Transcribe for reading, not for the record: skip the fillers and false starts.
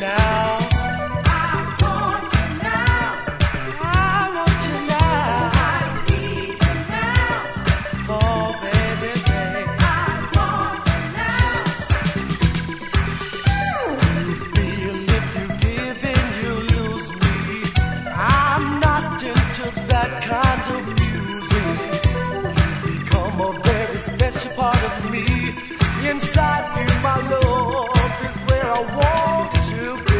now. I want you now. I want you now. I need you now. Oh, baby, baby. I want you now. You feel if you give in, you lose me. I'm not into that kind of music. You become a very special part of me. Inside you, my love, is where I want to be.